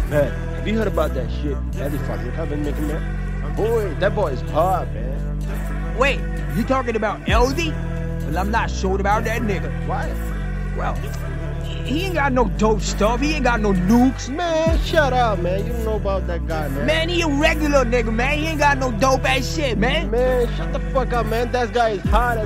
Man, have you heard about that shit Ellie fucking been making, man? Boy, that boy is hard, man. Wait, you talking about LD? Well, I'm not sure about that nigga. Why? Well, he ain't got no dope stuff. He ain't got no nukes. Man, shut up, man. You don't know about that guy, man. Man, he a regular nigga, man. He ain't got no dope ass shit, man. Man, shut the fuck up, man. That guy is hard as